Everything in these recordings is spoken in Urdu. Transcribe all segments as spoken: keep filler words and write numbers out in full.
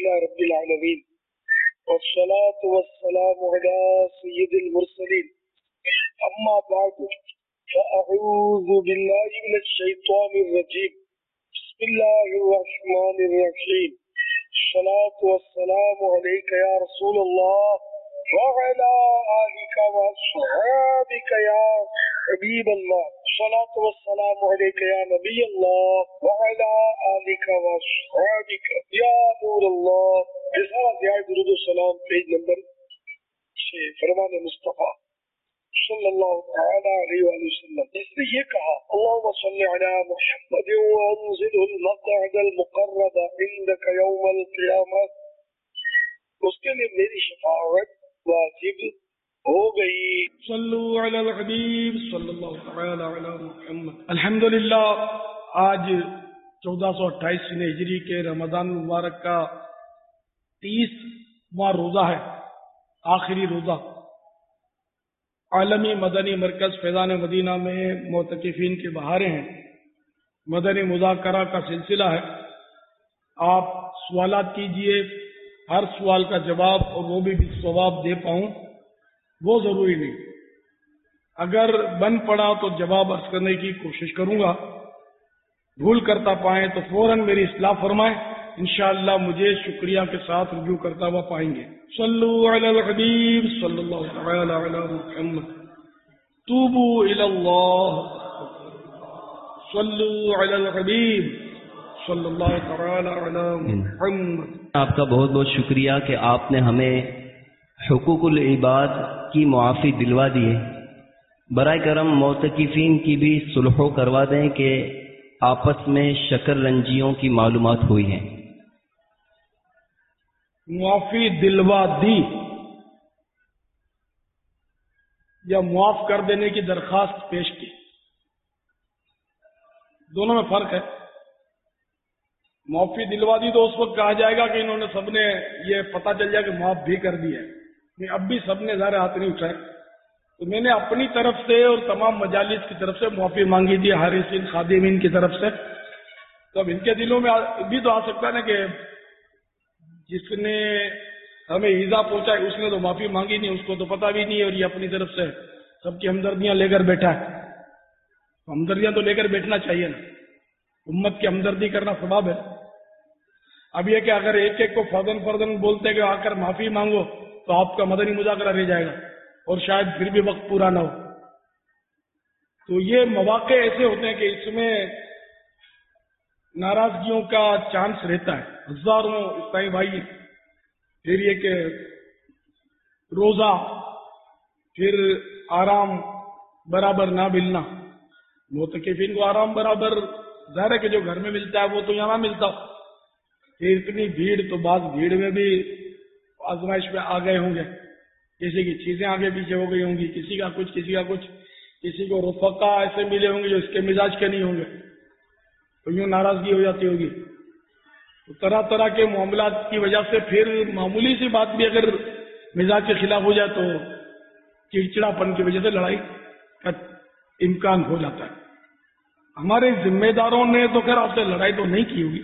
لله رب العالمين والصلاة والسلام على سيد المرسلين أما بعد فأعوذ بالله من الشيطان الرجيم بسم الله الرحمن الرحيم الصلاة والسلام عليك يا رسول الله وعلى آلك وأصحابك يا حبيب الله الصلاة والسلام عليك يا نبي الله وعلى آلك وأصحابك يا نور الله. اس آیت درود و سلام پیج نمبر چھ فرمان مصطفیٰ صلی اللہ تعالی علیہ وآلہ وسلم. اس نے یہ کہا اللہم صلی علی محمد وانزل المقعد المقرب عندك یوم القیامہ. اس کے لیے میری شفاعت واجب ہو گئی. صلو علی الحبیب صلی اللہ تعالی علی محمد. الحمدللہ آج چودہ سو اٹھائیس ہجری کے رمضان مبارک کا تیسواں روزہ ہے، آخری روزہ. عالمی مدنی مرکز فیضان مدینہ میں معتکفین کے بہارے ہیں. مدنی مذاکرہ کا سلسلہ ہے. آپ سوالات کیجئے، ہر سوال کا جواب اور وہ بھی ثواب دے پاؤں وہ ضروری نہیں. اگر بن پڑا تو جواب عرض کرنے کی کوشش کروں گا، بھول کرتا پائیں تو فوراً میری اصلاح فرمائیں، انشاءاللہ مجھے شکریہ کے ساتھ رجوع کرتا ہوا پائیں گے. صلو علی الحبیب صلی اللہ تعالی علی محمد. توبو الی اللہ. صلو علی الحبیب صلی اللہ تعالی علی محمد. آپ کا بہت بہت شکریہ کہ آپ نے ہمیں حقوق العباد کی معافی دلوا دی ہے. برائے کرم معتکفین کی بھی صلح کروا دیں کہ آپس میں شکر رنجیوں کی معلومات ہوئی ہیں. معافی دلوا دی یا معاف کر دینے کی درخواست پیش کی، دونوں میں فرق ہے. معافی دلوا دی تو اس وقت کہا جائے گا کہ انہوں نے سب نے یہ پتہ چل جائے کہ معاف بھی کر دیا ہے. اب بھی سب نے ظاہر ہاتھ نہیں اٹھائے، تو میں نے اپنی طرف سے اور تمام مجالس کی طرف سے معافی مانگی تھی، حارثین خادمین کی طرف سے. تو اب ان کے دلوں میں بھی تو آ سکتا ہے نا کہ جس نے ہمیں ایذا پہنچائی اس نے تو معافی مانگی نہیں، اس کو تو پتہ بھی نہیں ہے، اور یہ اپنی طرف سے سب کی ہمدردیاں لے کر بیٹھا ہے. ہمدردیاں تو لے کر بیٹھنا چاہیے نا، امت کی ہمدردی کرنا ثواب ہے. اب یہ کہ اگر ایک ایک کو فردن فردن بولتے کہ آ کر معافی مانگو تو آپ کا مدنی مذاکرہ رہ جائے گا اور شاید پھر بھی وقت پورا نہ ہو. تو یہ مواقع ایسے ہوتے ہیں کہ اس میں ناراضگیوں کا چانس رہتا ہے. ہزاروں اسلامی بھائی، پھر یہ کہ روزہ، پھر آرام برابر نہ ملنا. معتکفین کو آرام برابر ظاہر ہے کہ جو گھر میں ملتا ہے وہ تو یہاں ملتا. پھر اتنی بھیڑ، تو بعض بھیڑ میں بھی آزمائش میں آ گئے ہوں گے، کسی کی چیزیں آگے پیچھے ہو گئی ہوں گی، کسی کا کچھ کسی کا کچھ، کسی کو رفقا ایسے ملے ہوں گے جو اس کے مزاج کے نہیں ہوں گے، تو یوں ناراضگی ہو جاتی ہوگی. تو طرح طرح کے معاملات کی وجہ سے پھر معمولی سی بات بھی اگر مزاج کے خلاف ہو جائے تو چڑچڑاپن کی وجہ سے لڑائی کا امکان ہو جاتا ہے. ہمارے ذمہ داروں نے تو خیر آپ سے لڑائی تو نہیں کی ہوگی،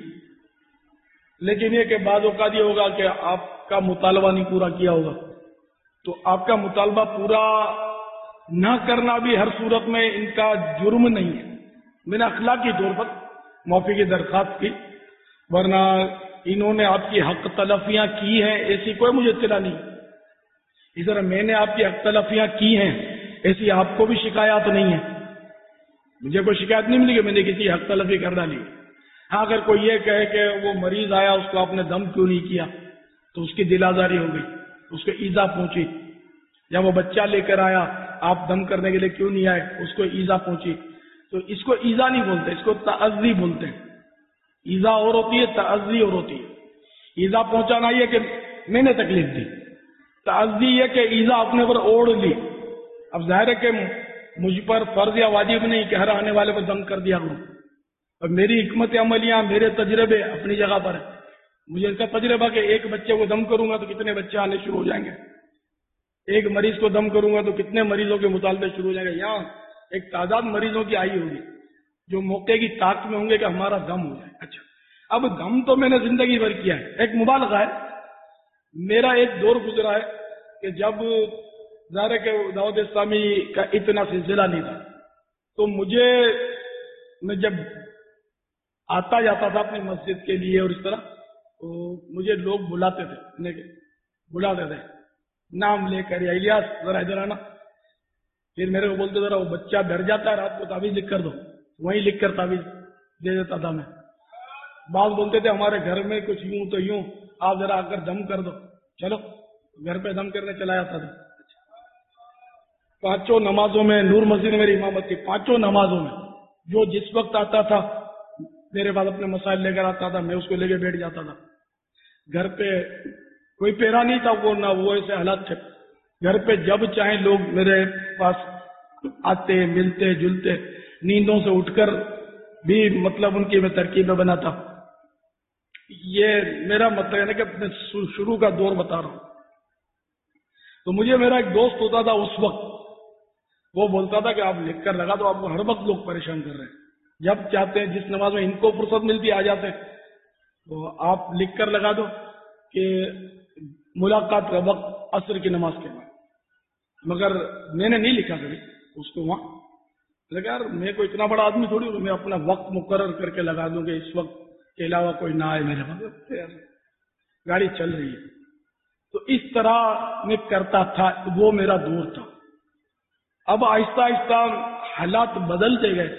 لیکن یہ کہ بعض اوقات یہ ہوگا کہ آپ کا مطالبہ نہیں پورا کیا ہوگا، تو آپ کا مطالبہ پورا نہ کرنا بھی ہر صورت میں ان کا جرم نہیں ہے. میں نے اخلاقی طور پر معافی کی درخواست کی، ورنہ انہوں نے آپ کی حق تلفیاں کی ہیں ایسی کوئی مجھے اطلاع نہیں. اس طرح میں نے آپ کی حق تلفیاں کی ہیں ایسی آپ کو بھی شکایات نہیں ہے. مجھے کوئی شکایت نہیں ملی کہ میں نے کسی حق تلفی کر ڈالی. ہاں اگر کوئی یہ کہے کہ وہ مریض آیا اس کو آپ نے دم کیوں نہیں کیا تو اس کی دل آزاری ہو گئی، اس کو ایذا پہنچی. یا وہ بچہ لے کر آیا آپ دم کرنے کے لیے کیوں نہیں آئے، اس کو ایذا پہنچی. تو اس کو ایذا نہیں بولتے، اس کو تعزی بولتے ہیں. ایذا اور ہوتی ہے، تعزی اور ہوتی ہے. ایذا پہنچانا یہ کہ میں نے تکلیف دی، تعزی یہ کہ ایذا اپنے پر اوڑھ لی. اب ظاہر ہے کہ مجھ پر فرض یا واجب نہیں کہ ہر آنے والے پر دم کر دیا کروں، اور میری حکمت عملیاں میرے تجربے اپنی جگہ پر ہیں. مجھے ان کا تجربہ کہ ایک بچے کو دم کروں گا تو کتنے بچے آنے شروع ہو جائیں گے، ایک مریض کو دم کروں گا تو کتنے مریضوں کے مطالبے شروع ہو جائیں گے. یہاں ایک تعداد مریضوں کی آئی ہوگی جو موقع کی طاق میں ہوں گے کہ ہمارا دم ہو جائے. اچھا اب دم تو میں نے زندگی بھر کیا ہے، ایک مبالغہ ہے. میرا ایک دور گزرا ہے کہ جب ظاہر ہے کہ دعوت اسلامی کا اتنا سلسلہ نہیں تھا، تو مجھے میں جب آتا جاتا تھا اپنی مسجد کے لیے اور اس طرح، تو مجھے لوگ بلاتے تھے بلاتے تھے نام لے کر، یا الیاس ذرا ادھر آنا. پھر میرے کو بولتے ذرا وہ بچہ ڈر جاتا ہے رات کو، تعویذ لکھ کر دو. وہیں لکھ کر تعویذ دے دیتا تھا میں. بعض بولتے تھے ہمارے گھر میں کچھ یوں تو یوں، آپ ذرا آ کر دم کر دو. چلو گھر پہ دم کرنے چلا جاتا تھا. پانچوں نمازوں میں نور مسجد میری امامت کی، پانچوں نمازوں میں جو جس وقت آتا تھا میرے پاس اپنے مسائل لے کر آتا تھا، میں اس کو لے کے بیٹھ جاتا تھا. گھر پہ کوئی پیرا نہیں تھا، وہ نہ وہ ایسے حالات تھے. گھر پہ جب چاہیں لوگ میرے پاس آتے، ملتے جلتے، نیندوں سے اٹھ کر بھی مطلب ان کی میں ترکیبیں بناتا. یہ میرا مطلب ہے نا کہ اپنے شروع کا دور بتا رہا ہوں. تو مجھے میرا ایک دوست ہوتا تھا اس وقت، وہ بولتا تھا کہ آپ لکھ کر لگا دو، آپ کو ہر وقت لوگ پریشان کر رہے ہیں، جب چاہتے ہیں جس نماز میں ان کو فرصت ملتی آ جاتے ہیں، تو آپ لکھ کر لگا دو کہ ملاقات کا وقت عصر کی نماز کے بعد. مگر میں نے نہیں لکھا کبھی اس کو وہاں. لیکن یار میں کوئی اتنا بڑا آدمی تھوڑی ہوں میں اپنا وقت مقرر کر کے لگا دوں کہ اس وقت کے علاوہ کوئی نہ آئے میرے پاس، گاڑی چل رہی ہے. تو اس طرح میں کرتا تھا، وہ میرا دور تھا. اب آہستہ آہستہ حالات بدلتے گئے.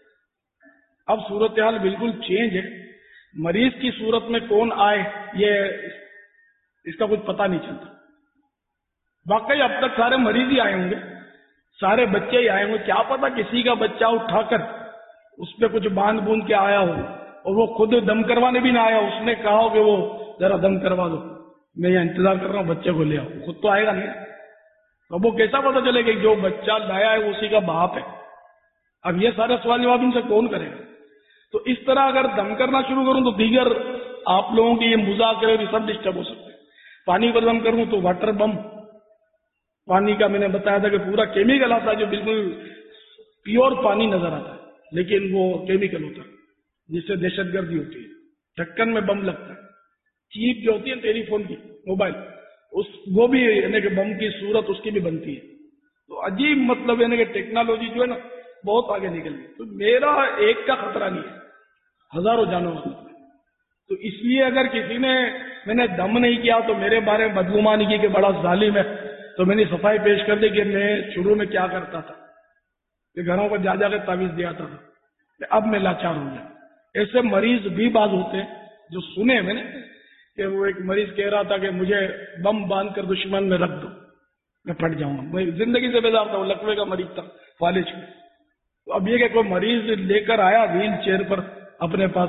اب صورتحال بالکل چینج ہے. مریض کی صورت میں کون آئے یہ اس کا کچھ پتہ نہیں چلتا. واقعی اب تک سارے مریض ہی آئے ہوں گے، سارے بچے ہی آئے ہوں گے. کیا پتا کسی کا بچہ اٹھا کر اس پہ کچھ باندھ بوند کے آیا ہو اور وہ خود دم کروانے بھی نہ آیا، اس نے کہا ہو کہ وہ ذرا دم کروا دو، میں یہاں انتظار کر رہا ہوں بچے کو لے آؤ. خود تو آئے گا نہیں. اب وہ کیسا پتا چلے کہ جو بچہ لایا ہے وہ اسی کا باپ ہے؟ اب یہ سارے سوال جواب ان سے کون کرے گا؟ تو اس طرح اگر دم کرنا شروع کروں تو دیگر آپ لوگوں کے یہ مذاکرے بھی سب ڈسٹرب ہو سکتے ہیں. پانی پر دم کروں تو واٹر بم، پانی کا میں نے بتایا تھا کہ پورا کیمیکل آتا ہے جو بالکل پیور پانی نظر آتا ہے، لیکن وہ کیمیکل ہوتا ہے جس سے دہشت گردی ہوتی ہے. ڈھکن میں بم لگتا ہے. چیپ جو ہوتی ہے ٹیلی فون کی، موبائل، اس وہ بھی یعنی کہ بم کی صورت اس کی بھی بنتی ہے. تو عجیب مطلب یعنی کہ ٹیکنالوجی جو ہے نا بہت آگے نکل گئی. تو میرا ایک کا خطرہ نہیں ہے، ہزاروں جانوں کا. تو اس لیے اگر کسی نے میں نے دم نہیں کیا تو میرے بارے میں بدگمانی کی کہ بڑا ظالم ہے، تو میں نے صفائی پیش کر دی کہ میں شروع میں کیا کرتا تھا کہ گھروں پر جا جا کے تعویذ دیا تھا، اب میں لاچار ہو گیا. ایسے مریض بھی بعض ہوتے ہیں جو سنے میں نے کہ وہ ایک مریض کہہ رہا تھا کہ مجھے بم باندھ کر دشمن میں رکھ دو، میں پھٹ جاؤں گا. میں زندگی سے بیزار تھا، وہ لکوے کا مریض تھا فالج میں. تو اب یہ کہ کوئی مریض لے کر آیا ویل چیئر پر اپنے پاس،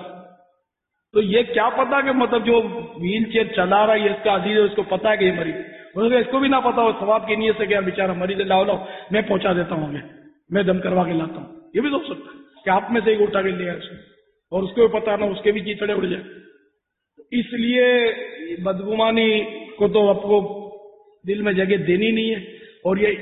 تو یہ کیا پتا کہ مطلب جو ویل چیئر چلا رہا ہے یہ اس کا عزیز ہے، اس کو پتا ہے کہ یہ مریض، اس کو بھی نہ پتا ہو ثواب کی نیت سے کہ بیچارہ مریض لاؤ لاؤ میں پہنچا دیتا ہوں، میں دم کروا کے لاتا ہوں. یہ بھی تو ہو سکتا ہے کہ آپ میں سے ہی اٹھا کے لیا اس کو اور اس کو بھی پتا نہ، اس کے بھی چیچڑے اڑ جائے. اس لیے بدگمانی کو تو آپ کو دل میں جگہ دینی نہیں ہے. اور یہ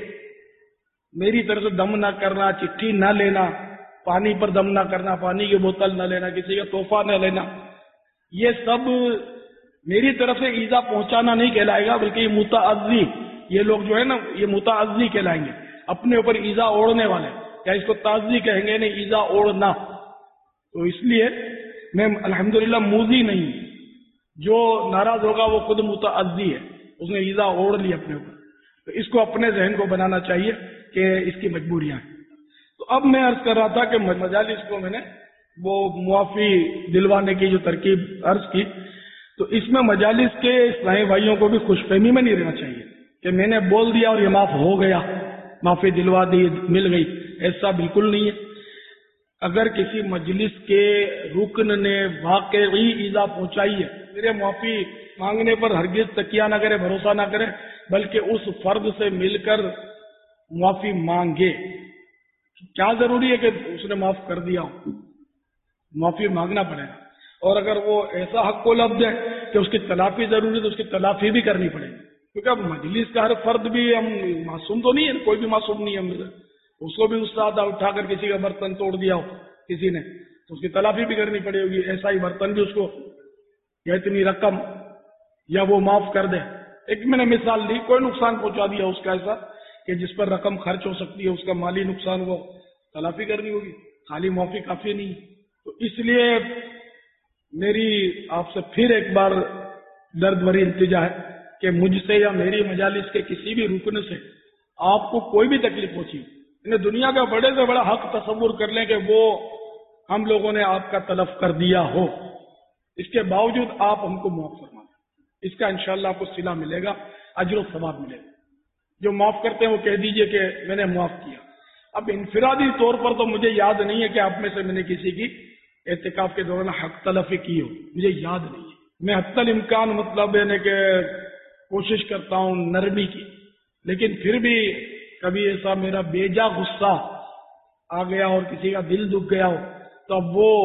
میری طرف سے دم نہ کرنا، چٹھی نہ لینا، پانی پر دم نہ کرنا، پانی کی بوتل نہ لینا، کسی کا تحفہ نہ لینا، یہ سب میری طرف سے ایذا پہنچانا نہیں کہلائے گا، بلکہ یہ متعزی، یہ لوگ جو ہے نا یہ متعزی کہلائیں گے، اپنے اوپر ایذا اوڑھنے والے. کیا اس کو تعزی کہیں گے؟ نہیں، ایذا اوڑھنا. تو اس لیے میں الحمدللہ موذی نہیں، جو ناراض ہوگا وہ خود متعزی ہے، اس نے ایذا اوڑھ لی اپنے اوپر. تو اس کو اپنے ذہن کو بنانا چاہیے کہ اس کی مجبوریاں ہیں. تو اب میں عرض کر رہا تھا کہ مجالس کو میں نے وہ معافی دلوانے کی جو ترکیب عرض کی، تو اس میں مجالس کے اسلامی بھائیوں کو بھی خوش فہمی میں نہیں رہنا چاہیے کہ میں نے بول دیا اور یہ معاف ہو گیا، معافی دلوا دی، مل گئی. ایسا بالکل نہیں ہے. اگر کسی مجلس کے رکن نے واقعی ایذا پہنچائی ہے، میرے معافی مانگنے پر ہرگز تکیہ نہ کرے، بھروسہ نہ کرے، بلکہ اس فرد سے مل کر معافی مانگے. کیا ضروری ہے کہ اس نے معاف کر دیا ہو، معافی مانگنا پڑے گا. اور اگر وہ ایسا حق و لفظ ہے کہ اس کی تلافی ضروری ہے تو اس کی تلافی بھی کرنی پڑے گی. کیونکہ اب مجلس کا ہر فرد بھی ہم معصوم تو نہیں ہے، کوئی بھی معصوم نہیں ہے. ہم اس کو بھی استاد اٹھا کر کسی کا برتن توڑ دیا ہو کسی نے، تو اس کی تلافی بھی کرنی پڑے گی. ایسا ہی برتن بھی اس کو یا اتنی رقم یا وہ معاف کر دے. ایک میں نے مثال دی, کوئی نقصان پہنچا دیا اس کا ایسا کہ جس پر رقم خرچ ہو سکتی ہے, اس کا مالی نقصان وہ تلافی کرنی ہوگی, خالی معافی کافی نہیں. تو اس لیے میری آپ سے پھر ایک بار درد بھری التجا ہے کہ مجھ سے یا میری مجالس کے کسی بھی رکن سے آپ کو کوئی بھی تکلیف پہنچی, انہیں دنیا کا بڑے سے بڑا حق تصور کر لیں کہ وہ ہم لوگوں نے آپ کا تلف کر دیا ہو, اس کے باوجود آپ ہم کو معاف فرما دیں. اس کا انشاءاللہ آپ کو صلہ ملے گا, اجر و ثواب ملے گا. جو معاف کرتے ہیں وہ کہہ دیجئے کہ میں نے معاف کیا. اب انفرادی طور پر تو مجھے یاد نہیں ہے کہ آپ میں سے میں نے کسی کی اعتکاف کے دوران حق تلفی کی ہو, مجھے یاد نہیں ہے. میں حتی الامکان مطلب ہے کہ کوشش کرتا ہوں نرمی کی, لیکن پھر بھی کبھی ایسا میرا بیجا غصہ آ گیا اور کسی کا دل دکھ گیا ہو تو اب وہ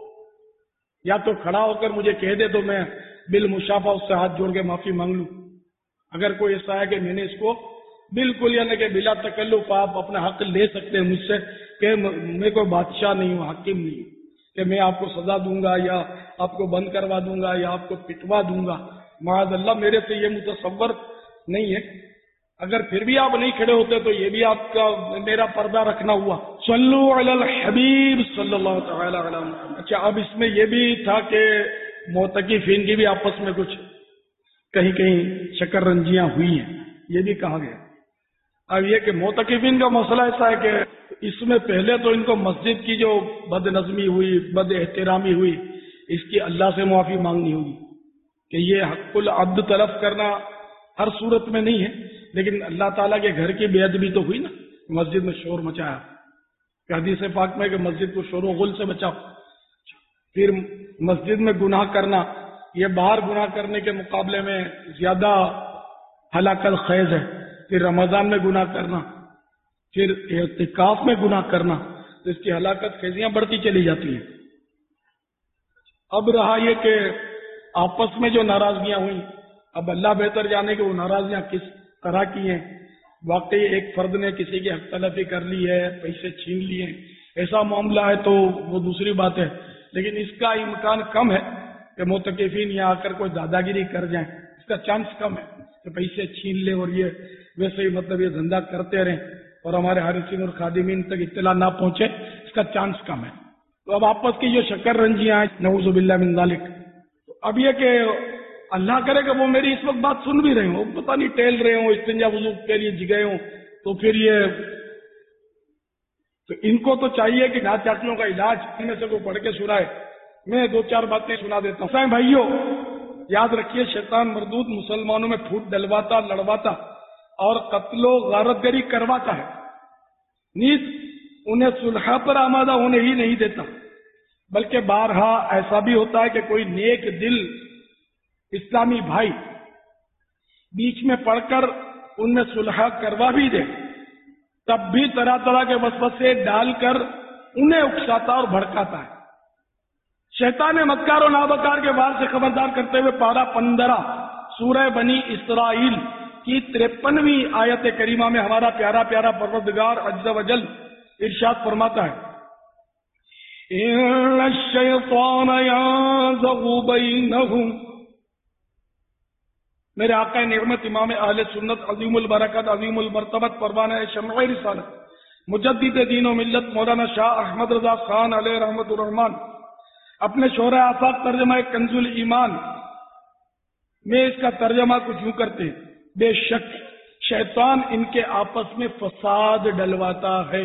یا تو کھڑا ہو کر مجھے کہہ دے تو میں بالمشافہ اس سے ہاتھ جوڑ کے معافی مانگ لوں. اگر کوئی ایسا ہے کہ میں نے اس کو بالکل یعنی کہ بلا تکلف آپ اپنا حق لے سکتے ہیں مجھ سے کہ میں کوئی بادشاہ نہیں ہوں, حاکم نہیں ہوں کہ میں آپ کو سزا دوں گا یا آپ کو بند کروا دوں گا یا آپ کو پٹوا دوں گا, معاذ اللہ میرے سے یہ متصور نہیں ہے. اگر پھر بھی آپ نہیں کھڑے ہوتے تو یہ بھی آپ کا میرا پردہ رکھنا ہوا. صلو علی الحبیب صلی اللہ تعالی علی محمد. اچھا, اب اس میں یہ بھی تھا کہ معتکفین کی بھی آپس میں کچھ کہیں کہیں شکر رنجیاں ہوئی ہیں, یہ بھی کہا گیا. اب یہ کہ معتکفین کا مسئلہ ایسا ہے کہ اس میں پہلے تو ان کو مسجد کی جو بد نظمی ہوئی, بد احترامی ہوئی, اس کی اللہ سے معافی مانگنی ہوگی کہ یہ حق العبد تلف کرنا ہر صورت میں نہیں ہے, لیکن اللہ تعالیٰ کے گھر کی بے ادبی تو ہوئی نا, مسجد میں شور مچایا. کہ حدیث پاک میں کہ مسجد کو شور و غل سے بچاؤ. پھر مسجد میں گناہ کرنا, یہ باہر گناہ کرنے کے مقابلے میں زیادہ ہلاکت خیز ہے. پھر رمضان میں گناہ کرنا, پھر اعتکاف میں گناہ کرنا, تو اس کی ہلاکت خیزیاں بڑھتی چلی جاتی ہیں. اب رہا یہ کہ آپس میں جو ناراضگیاں ہوئیں, اب اللہ بہتر جانے کہ وہ ناراضگیاں کس طرح کی ہیں. واقعی ایک فرد نے کسی کی حق تلفی کر لی ہے, پیسے چھین لیے, ایسا معاملہ ہے تو وہ دوسری بات ہے, لیکن اس کا امکان کم ہے کہ معتکفین یہاں آ کر کوئی دادا گیری کر جائیں. اس کا چانس کم ہے کہ پیسے چھین لیں اور یہ ویسے ہی مطلب یہ دھندا کرتے رہیں اور ہمارے حارثین اور خادمین تک اطلاع نہ پہنچے, اس کا چانس کم ہے. تو اب آپس کی جو شکر رنجیاں ہیں, نعوذ باللہ من ذالک, تو اب یہ کہ اللہ کرے کہ وہ میری اس وقت بات سن بھی رہے ہوں, پتہ نہیں ٹہل رہے ہوں, استنجا وضو کے لیے جگئے ہوں, تو پھر یہ تو ان کو تو چاہیے کہ نعت چاٹیوں کا علاج ان میں سے کوئی پڑھ کے سنائے. میں دو چار باتیں سنا دیتا ہوں. بھائیوں یاد رکھیے, شیطان مردود مسلمانوں میں پھوٹ ڈلواتا, لڑواتا اور قتل و غارت گری کرواتا ہے, نیز انہیں صلح پر آمادہ ہونے ہی نہیں دیتا, بلکہ بارہا ایسا بھی ہوتا ہے کہ کوئی نیک دل اسلامی بھائی بیچ میں پڑھ کر ان میں صلح کروا بھی دے, تب بھی طرح طرح کے وسوسے ڈال کر انہیں اکساتا اور بھڑکاتا ہے. شیطان مکار و نابکار کے وار سے خبردار کرتے ہوئے پارہ پندرہ سورہ بنی اسرائیل کی ترپنویں آیت کریمہ میں ہمارا پیارا پیارا پروردگار عز و جل ارشاد فرماتا ہے, ان الشیطان ينزغ بینہم. میرے آقا نعمت امام اہل سنت عظیم البرکت عظیم المرتبت پروانہ شمع رسالت مجدد دین و ملت مولانا شاہ احمد رضا خان علیہ رحمت الرحمان اپنے شورہ آفاق ترجمہ کنز الایمان میں اس کا ترجمہ کچھ یوں کرتے ہیں, بے شک شیطان ان کے آپس میں فساد ڈلواتا ہے.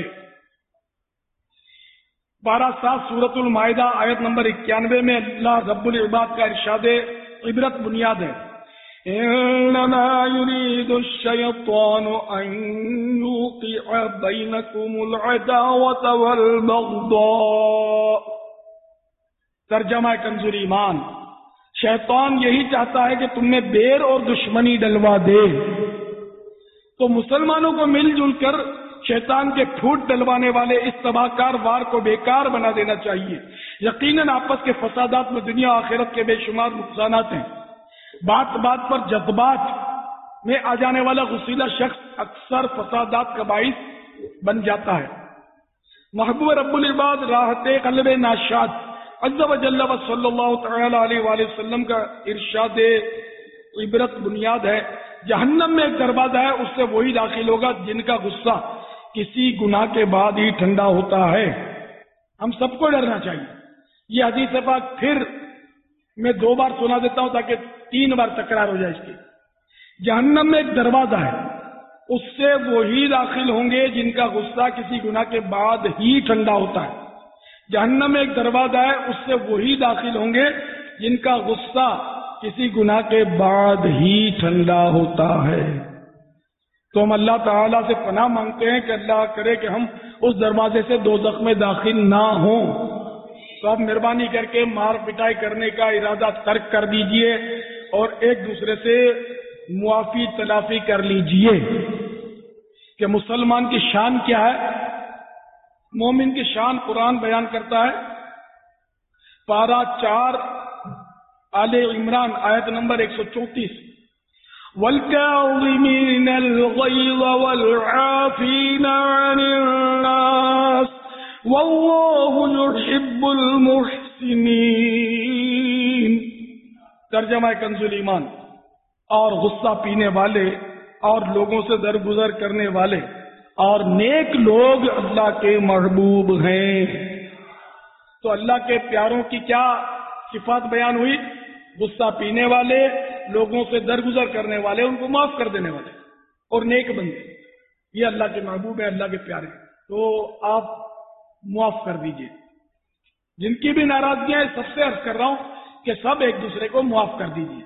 بارہ سات سورۃ المائدہ آیت نمبر اکیانوے میں اللہ رب العباد کا ارشاد عبرت بنیاد ہے, انما يريد الشيطان ان يوقع بينكم العداوة والبغضاء. ترجمہ کنز ایمان, شیطان یہی چاہتا ہے کہ تم میں بیر اور دشمنی ڈلوا دے. تو مسلمانوں کو مل جل کر شیطان کے پھوٹ ڈلوانے والے اس تباہ کار وار کو بیکار بنا دینا چاہیے. یقیناً آپس کے فسادات میں دنیا آخرت کے بے شمار نقصانات ہیں. بات بات پر جذبات میں آ جانے والا غصیلہ شخص اکثر فسادات کا باعث بن جاتا ہے. محبوب رب العباد راحت قلب ناشاد عز و جل و صلی اللہ تعالی علیہ وآلہ وسلم کا ارشاد عبرت بنیاد ہے. جہنم میں ایک دروازہ ہے، اس سے وہی داخل ہوگا جن کا غصہ کسی گناہ کے بعد ہی ٹھنڈا ہوتا ہے. ہم سب کو ڈرنا چاہیے. یہ حدیث پاک پھر میں دو بار سنا دیتا ہوں تاکہ تین بار تکرار ہو جائے اس کی. جہنم میں ایک دروازہ ہے، اس سے وہی داخل ہوں گے جن کا غصہ کسی گناہ کے بعد ہی ٹھنڈا ہوتا ہے. جہنم میں ایک دروازہ ہے، اس سے وہی داخل ہوں گے جن کا غصہ کسی گناہ کے بعد ہی ٹھنڈا ہوتا ہے. تو ہم اللہ تعالیٰ سے پناہ مانگتے ہیں کہ اللہ کرے کہ ہم اس دروازے سے دوزخ میں داخل نہ ہوں. تو آپ مہربانی کر کے مار پٹائی کرنے کا ارادہ ترک کر دیجئے اور ایک دوسرے سے معافی تلافی کر لیجئے کہ مسلمان کی شان کیا ہے. مومن کی شان قرآن بیان کرتا ہے، پارہ چار آل عمران آیت نمبر ایک سو چونتیس، وَالْكَاظِمِينَ الْغَيْظَ وَالْعَافِينَ عَنِ النَّاسِ وَاللَّهُ يُحِبُّ الْمُحْسِنِينَ. ترجمہ کنز الایمان. اور غصہ پینے والے اور لوگوں سے درگزر کرنے والے اور نیک لوگ اللہ کے محبوب ہیں. تو اللہ کے پیاروں کی کیا صفات بیان ہوئی؟ غصہ پینے والے، لوگوں سے درگزر کرنے والے، ان کو معاف کر دینے والے اور نیک بندے. یہ اللہ کے محبوب ہیں، اللہ کے پیارے. تو آپ معاف کر دیجئے. جن کی بھی ناراضگیاں سب سے عرض کر رہا ہوں کہ سب ایک دوسرے کو معاف کر دیجئے.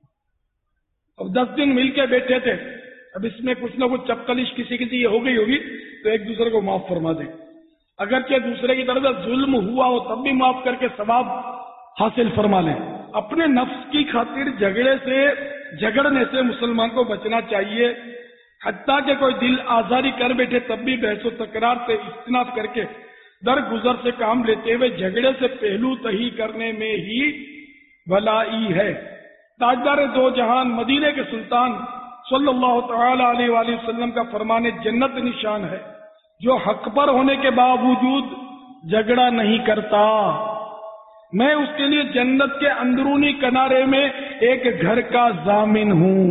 اب دس دن مل کے بیٹھے تھے، اب اس میں کچھ نہ کچھ چپکلش کسی کسی یہ ہو گئی ہوگی تو ایک دوسرے کو معاف فرما دیں. اگرچہ دوسرے کی طرف سے ظلم ہوا ہو تب بھی معاف کر کے ثواب حاصل فرما لیں. اپنے نفس کی خاطر جھگڑے سے جھگڑنے سے مسلمان کو بچنا چاہیے. حتیٰ کہ کوئی دل آزاری کر بیٹھے تب بھی بحث و تکرار سے اجتناب کر کے درگزر سے کام لیتے ہوئے جھگڑے سے پہلو تہی کرنے میں ہی بھلائی ہے. تاجدار دو جہان مدینے کے سلطان صلی اللہ تعالی علیہ وآلہ وسلم کا فرمان جنت نشان ہے جو حق پر ہونے کے باوجود جھگڑا نہیں کرتا. میں اس کے لیے جنت کے اندرونی کنارے میں ایک گھر کا ضامن ہوں.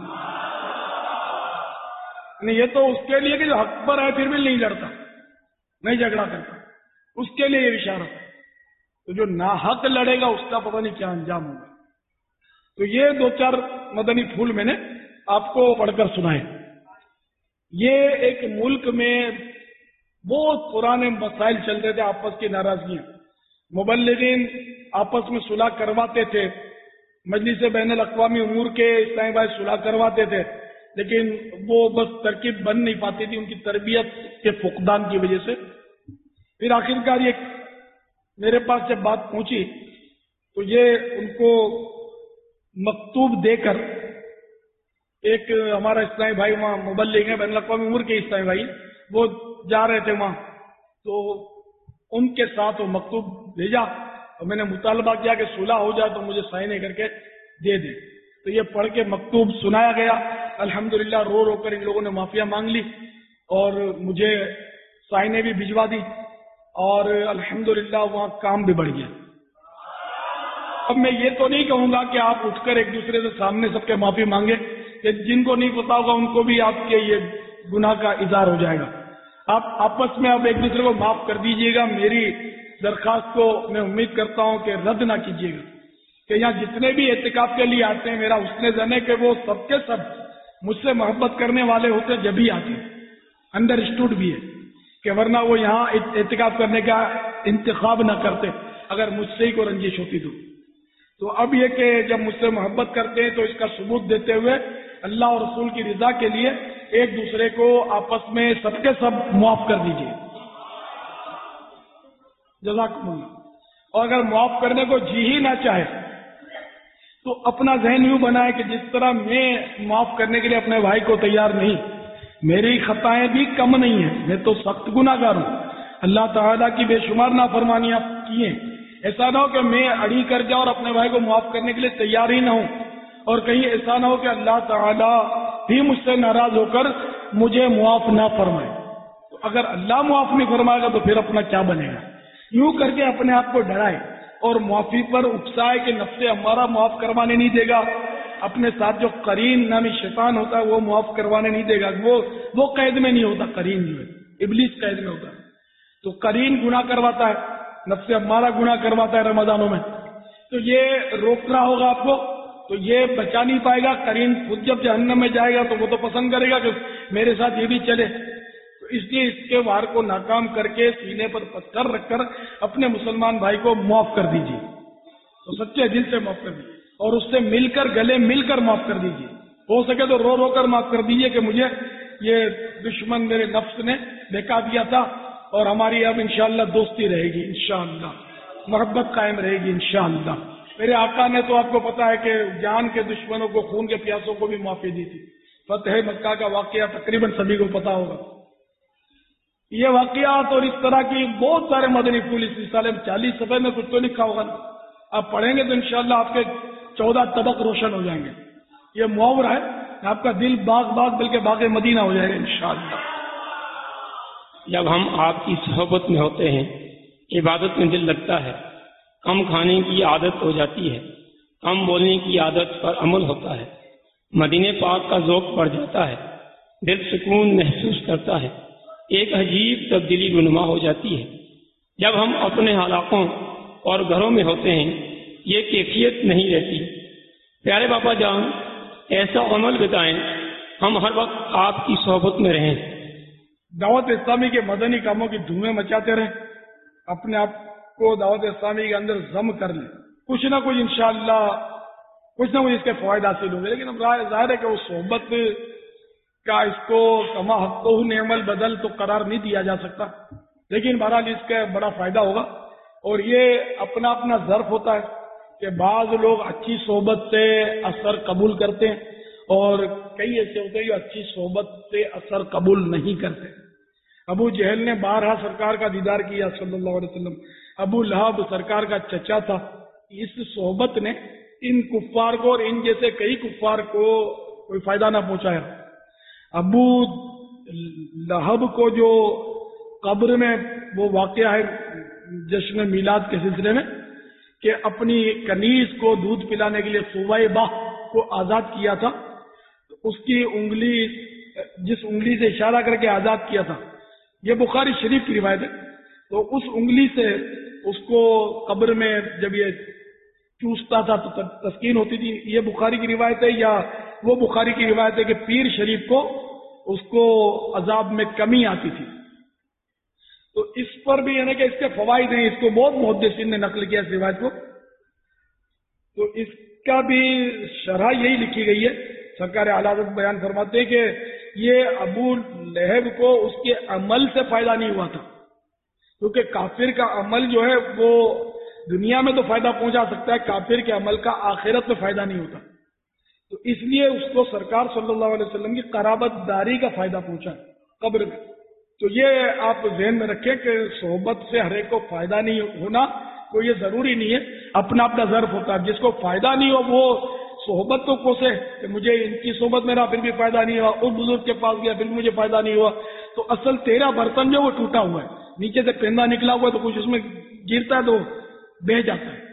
یہ تو اس کے لیے کہ جو حق پر ہے پھر بھی نہیں لڑتا، نہیں جھگڑا کرتا، اس کے لیے یہ اشارہ. تو جو ناحق لڑے گا اس کا پتہ نہیں کیا انجام ہوگا. تو یہ دو چار مدنی پھول میں نے آپ کو پڑھ کر سنائے. یہ ایک ملک میں بہت پرانے مسائل چل رہے تھے، آپس کی ناراضگیاں. مبلغین آپس میں صلح کرواتے تھے، مجلس بین الاقوامی امور کے اسلامی بھائی صلح کرواتے تھے، لیکن وہ بس ترکیب بن نہیں پاتی تھی ان کی تربیت کے فقدان کی وجہ سے. پھر آخرکار یہ میرے پاس جب بات پہنچی تو یہ ان کو مکتوب دے کر ایک ہمارا اسلامی بھائی وہاں مبلغ ہیں بین الاقوامی امور کے اسلامی بھائی، وہ جا رہے تھے وہاں، تو ان کے ساتھ وہ مکتوب بھیجا اور میں نے مطالبہ کیا کہ صلح ہو جائے تو مجھے سائن کر کے دے دیں. تو یہ پڑھ کے مکتوب سنایا گیا. الحمدللہ رو رو کر ان لوگوں نے معافیا مانگ لی اور مجھے سائنیں بھی بھجوا دی اور الحمدللہ وہاں کام بھی بڑھ گیا. اب میں یہ تو نہیں کہوں گا کہ آپ اٹھ کر ایک دوسرے سے سامنے سب کے معافی مانگے، کہ جن کو نہیں پتا ہوگا ان کو بھی آپ کے یہ گناہ کا اظہار ہو جائے گا. آپ آپس میں اب ایک دوسرے کو معاف کر دیجئے گا. میری درخواست کو میں امید کرتا ہوں کہ رد نہ کیجیے گا کہ یہاں جتنے بھی اعتکاف کے لیے آتے ہیں میرا حسن ظن ہے کہ وہ سب کے سب مجھ سے محبت کرنے والے ہوتے جب ہی آتے ہیں. انڈر اسٹوڈ بھی ہے کہ ورنہ وہ یہاں اعتکاف کرنے کا انتخاب نہ کرتے اگر مجھ سے ہی کو رنجش ہوتی تو. تو اب یہ کہ جب مجھ سے محبت کرتے ہیں تو اس کا ثبوت دیتے ہوئے اللہ اور رسول کی رضا کے لیے ایک دوسرے کو آپس میں سب کے سب معاف کر دیجیے. جزاکم اللہ. اور اگر معاف کرنے کو جی ہی نہ چاہے تو اپنا ذہن یوں بنائے کہ جس طرح میں معاف کرنے کے لیے اپنے بھائی کو تیار نہیں، میری خطائیں بھی کم نہیں ہیں، میں تو سخت گناہگار ہوں، اللہ تعالیٰ کی بے شمار نافرمانیاں کی ہیں. ایسا نہ ہو کہ میں اڑی کر جاؤں اور اپنے بھائی کو معاف کرنے کے لیے تیار ہی نہ ہوں، اور کہیں ایسا نہ ہو کہ اللہ تعالیٰ بھی مجھ سے ناراض ہو کر مجھے معاف نہ فرمائے. تو اگر اللہ معاف نہیں فرمائے گا تو پھر اپنا کیا بنے گا؟ یوں کر کے اپنے آپ کو ڈرائے اور معافی پر اکسائے کہ نفس ہمارا معاف کروانے نہیں دے گا، اپنے ساتھ جو قرین نامی شیطان ہوتا ہے وہ معاف کروانے نہیں دے گا، وہ وہ قید میں نہیں ہوتا، قرین جو ہے ابلیس قید میں ہوتا ہے. تو قرین گناہ کرواتا ہے، نفس ہمارا گناہ کرواتا ہے رمضانوں میں، تو یہ روک رہا ہوگا آپ کو، تو یہ بچا نہیں پائے گا. قرین خود جب جہنم میں جائے گا تو وہ تو پسند کرے گا کہ میرے ساتھ یہ بھی چلے. تو اس لیے اس کے وار کو ناکام کر کے سینے پر پتھر رکھ کر اپنے مسلمان بھائی کو معاف کر دیجیے، تو سچے دل سے معاف کر دیجیے اور اس سے مل کر گلے مل کر معاف کر دیجیے. ہو سکے تو رو رو کر معاف کر دیجیے کہ مجھے یہ دشمن میرے نفس نے بہکا دیا تھا اور ہماری اب انشاءاللہ دوستی رہے گی، انشاءاللہ محبت قائم رہے گی انشاءاللہ. میرے آقا نے تو آپ کو پتا ہے کہ جان کے دشمنوں کو، خون کے پیاسوں کو بھی معافی دی تھی. فتح مکہ کا واقعہ تقریباً سبھی کو پتا ہوگا. یہ واقعات اور اس طرح کی بہت سارے مدنی پھول اس رسالے میں چالیس صفحے میں کچھ تو لکھا ہوگا، آپ پڑھیں گے تو انشاءاللہ آپ کے چودہ طبق روشن ہو جائیں گے. یہ محاورہ ہے، آپ کا دل باغ باغ بلکہ باغ مدینہ ہو جائے گا انشاءاللہ. جب ہم آپ کی صحبت میں ہوتے ہیں عبادت میں دل لگتا ہے، کم کھانے کی عادت ہو جاتی ہے، کم بولنے کی عادت پر عمل ہوتا ہے، مدینے پاک کا ذوق بڑھ جاتا ہے، دل سکون محسوس کرتا ہے، ایک عجیب تبدیلی رونما ہو جاتی ہے. جب ہم اپنے علاقوں اور گھروں میں ہوتے ہیں یہ کیفیت نہیں رہتی. پیارے بابا جان ایسا عمل بتائیں ہم ہر وقت آپ کی صحبت میں رہیں. دعوت اسلامی کے مدنی کاموں کی دھومیں مچاتے رہیں، اپنے آپ کو دعوت اسلامی کے اندر ضم کر لیں، کچھ نہ کچھ انشاءاللہ کچھ نہ کچھ اس کے فوائد حاصل ہوں گے. لیکن اب ظاہر ہے کہ وہ صحبت کا اس کو کما حق کو نعم البدل تو قرار نہیں دیا جا سکتا، لیکن بہرحال اس کا بڑا فائدہ ہوگا. اور یہ اپنا اپنا ظرف ہوتا ہے کہ بعض لوگ اچھی صحبت سے اثر قبول کرتے ہیں اور کئی ایسے ہوتے ہیں جو اچھی صحبت سے اثر قبول نہیں کرتے. ابو جہل نے بارہا سرکار کا دیدار کیا صلی اللہ علیہ وسلم، ابو لہب سرکار کا چچا تھا. اس صحبت نے ان کفار کو اور ان جیسے کئی کفار کو کوئی فائدہ نہ پہنچایا. ابو لہب کو جو قبر میں وہ واقعہ ہے جشن میلاد کے سلسلے میں کہ اپنی کنیز کو دودھ پلانے کے لیے سویبہ کو آزاد کیا تھا، اس کی انگلی جس انگلی سے اشارہ کر کے آزاد کیا تھا، یہ بخاری شریف کی روایت ہے. تو اس انگلی سے اس کو قبر میں جب یہ چوستا تھا تو تسکین ہوتی تھی. یہ بخاری کی روایت ہے یا وہ بخاری کی روایت ہے کہ پیر شریف کو اس کو عذاب میں کمی آتی تھی. تو اس پر بھی یعنی کہ اس کے فوائد ہیں، اس کو بہت محدثین نے نقل کیا اس روایت کو. تو اس کا بھی شرح یہی لکھی گئی ہے. سرکار اعلیٰ حضرت بیان فرماتے ہیں کہ یہ ابو لہب کو اس کے عمل سے فائدہ نہیں ہوا تھا، کیونکہ کافر کا عمل جو ہے وہ دنیا میں تو فائدہ پہنچا سکتا ہے، کافر کے عمل کا آخرت میں فائدہ نہیں ہوتا. تو اس لیے اس کو سرکار صلی اللہ علیہ وسلم کی قرابت داری کا فائدہ پہنچا قبر میں. تو یہ آپ ذہن میں رکھیں کہ صحبت سے ہر ایک کو فائدہ نہیں ہونا کوئی یہ ضروری نہیں ہے، اپنا اپنا ظرف ہوتا ہے. جس کو فائدہ نہیں ہو وہ صحبت تو کوسے کہ مجھے ان کی صحبت میں رہا پھر بھی فائدہ نہیں ہوا، اس بزرگ کے پاس گیا پھر بھی مجھے فائدہ نہیں ہوا. تو اصل تیرا برتن جو وہ ٹوٹا ہوا ہے، نیچے سے پیندا نکلا ہوا ہے، تو کچھ اس میں گرتا ہے تو بہ جاتا ہے.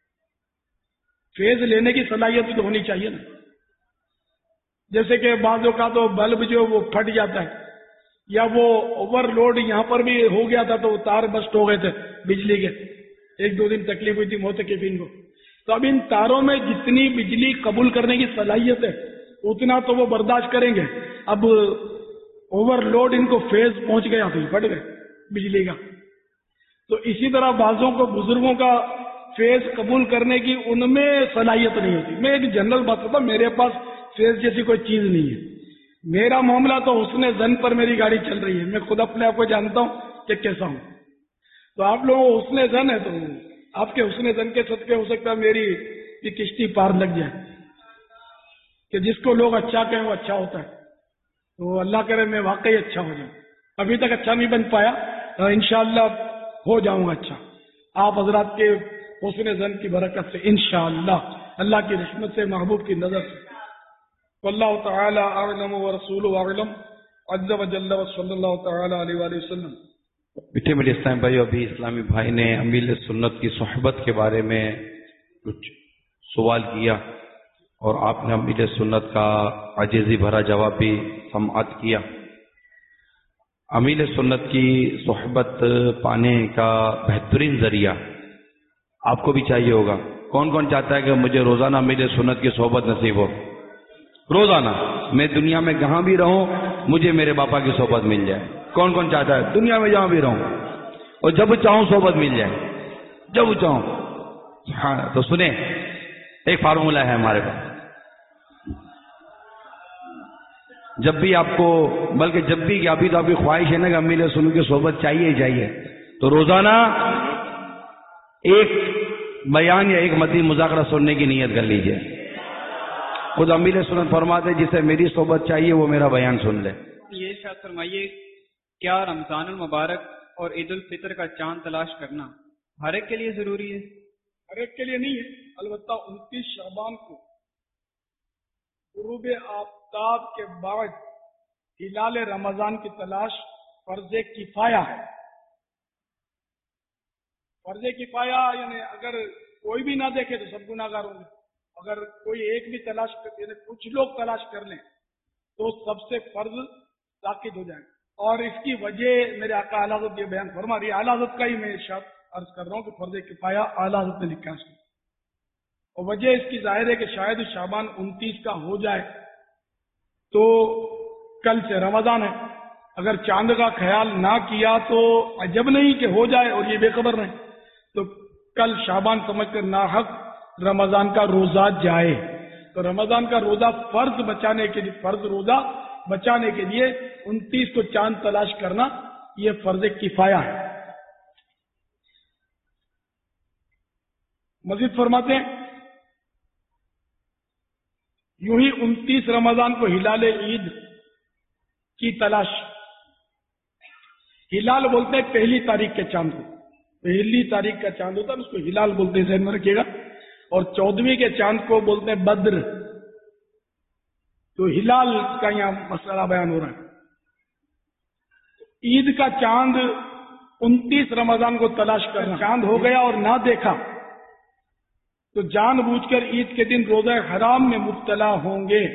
فیض لینے کی صلاحیت تو ہونی چاہیے نا. جیسے کہ بعض اوقات تو بلب جو وہ پھٹ جاتا ہے یا وہ اوور لوڈ یہاں پر بھی ہو گیا تھا تو تار بسٹ ہو گئے تھے بجلی کے، ایک دو دن تکلیف ہوئی تھی معتکفین کو. تو اب ان تاروں میں جتنی بجلی قبول کرنے کی صلاحیت ہے اتنا تو وہ برداشت کریں گے. اب اوور لوڈ ان کو فیض پہنچ گیا تو پھٹ گئے بجلی کا. تو اسی طرح بعضوں کو بزرگوں کا فیض قبول کرنے کی ان میں صلاحیت نہیں ہوتی. میں ایک جنرل بات کرتا ہوں، میرے پاس فیض جیسی کوئی چیز نہیں ہے. میرا معاملہ تو حسن زن پر میری گاڑی چل رہی ہے، میں خود اپنے آپ کو جانتا ہوں کہ کیسا ہوں. تو آپ لوگوں کو حسن زن ہے تو آپ کے حسن زن کے صدقے ہو سکتا ہے میری یہ کشتی پار لگ جائے، کہ جس کو لوگ اچھا کہیں وہ اچھا ہوتا ہے. تو اللہ کرے میں واقعی اچھا ہو جاؤں. ابھی تک اچھا نہیں بن پایا، انشاءاللہ ہو جاؤں گا اچھا آپ حضرات کے حسن زن کی برکت سے انشاءاللہ، اللہ کی رحمت سے، محبوب کی نظر سے. واللہ تعالی اعلم ورسولہ اعلم. عز و جل و صلی اللہ تعالی علیہ وآلہ وسلم۔ میٹھے میٹھے اسلامی بھائی، ابھی اسلامی بھائی نے امیل سنت کی صحبت کے بارے میں کچھ سوال کیا اور آپ نے امیل سنت کا عاجزی بھرا جواب بھی سماعت کیا۔ امیل سنت کی صحبت پانے کا بہترین ذریعہ آپ کو بھی چاہیے ہوگا۔ کون کون چاہتا ہے کہ مجھے روزانہ امیل سنت کی صحبت نصیب ہو؟ روزانہ میں دنیا میں کہاں بھی رہوں مجھے میرے باپا کی صحبت مل جائے۔ کون کون چاہتا ہے دنیا میں جہاں بھی رہوں اور جب چاہوں صحبت مل جائے، جب چاہوں؟ ہاں، تو سنیں، ایک فارمولہ ہے ہمارے پاس۔ جب بھی آپ کو، بلکہ جب بھی کہ ابھی تو آپ کی خواہش ہے نا کہ امیل سنت کی صحبت چاہیے ہی چاہیے، تو روزانہ ایک بیان یا ایک مدنی مذاکرہ سننے کی نیت کر لیجئے۔ خود امیل سنت فرماتے جسے میری صحبت چاہیے وہ میرا بیان سن لے۔ یہ ارشاد فرمائیے، کیا رمضان المبارک اور عید الفطر کا چاند تلاش کرنا ہر ایک کے لیے ضروری ہے؟ ہر ایک کے لیے نہیں ہے، البتہ انتیس شعبان کو غروب آفتاب کے بعد ہلال رمضان کی تلاش فرض کفایہ ہے۔ فرض کفایہ یعنی اگر کوئی بھی نہ دیکھے تو سب گناہگار ہوں گے، اگر کوئی ایک بھی تلاش کر یعنی کچھ لوگ تلاش کر لیں تو سب سے فرض ساقط ہو جائے گا۔ اور اس کی وجہ میرے آقا اعلیٰ حضرت یہ بیان فرما رہی ہے، اعلیٰ حضرت کا ہی میں ارشاد عرض کر رہا ہوں کہ فرض کفایہ اعلیٰ حضرت نے لکھا ہے، اور وجہ اس کی ظاہر ہے کہ شاید شعبان انتیس کا ہو جائے تو کل سے رمضان ہے، اگر چاند کا خیال نہ کیا تو عجب نہیں کہ ہو جائے اور یہ بے خبر رہے، تو کل شعبان سمجھ کر ناحق رمضان کا روزہ جائے۔ تو رمضان کا روزہ فرض بچانے کے لیے فرض روزہ بچانے کے لیے انتیس کو چاند تلاش کرنا یہ فرض کفایہ ہے۔ مزید فرماتے ہیں، یوں ہی انتیس رمضان کو ہلال عید کی تلاش، ہلال بولتے ہیں پہلی تاریخ کے چاند کو، پہلی تاریخ کا چاند ہوتا ہے اس کو ہلال بولتے ہیں، ذہن میں رکھیے گا، اور چودہویں کے چاند کو بولتے ہیں بدر۔ تو ہلال کا یہاں مسئلہ بیان ہو رہا ہے۔ عید کا چاند انتیس رمضان کو تلاش کرنا، چاند ہو گیا اور نہ دیکھا تو جان بوجھ کر عید کے دن روزہ حرام میں مبتلا ہوں گے،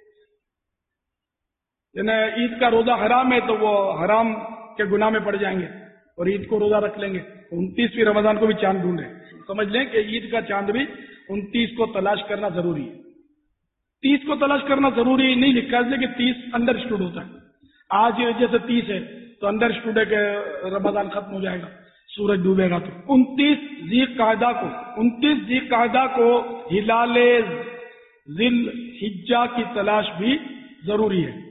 یعنی عید کا روزہ حرام ہے تو وہ حرام کے گناہ میں پڑ جائیں گے اور عید کو روزہ رکھ لیں گے۔ انتیسویں رمضان کو بھی چاند ڈھونڈے، سمجھ لیں کہ عید کا چاند بھی انتیس کو تلاش کرنا ضروری ہے۔ تیس کو تلاش کرنا ضروری نہیں لکھا ہے کہ تیس انڈر اسٹوڈ ہوتا ہے، آج جیسے تیس ہے تو انڈر اسٹوڈ ہے کہ رمضان ختم ہو جائے گا، سورج ڈوبے گا تو انتیس ذی قعدہ کو انتیس ذی قعدہ کو ہلال ذی الحجہ کی تلاش بھی ضروری ہے۔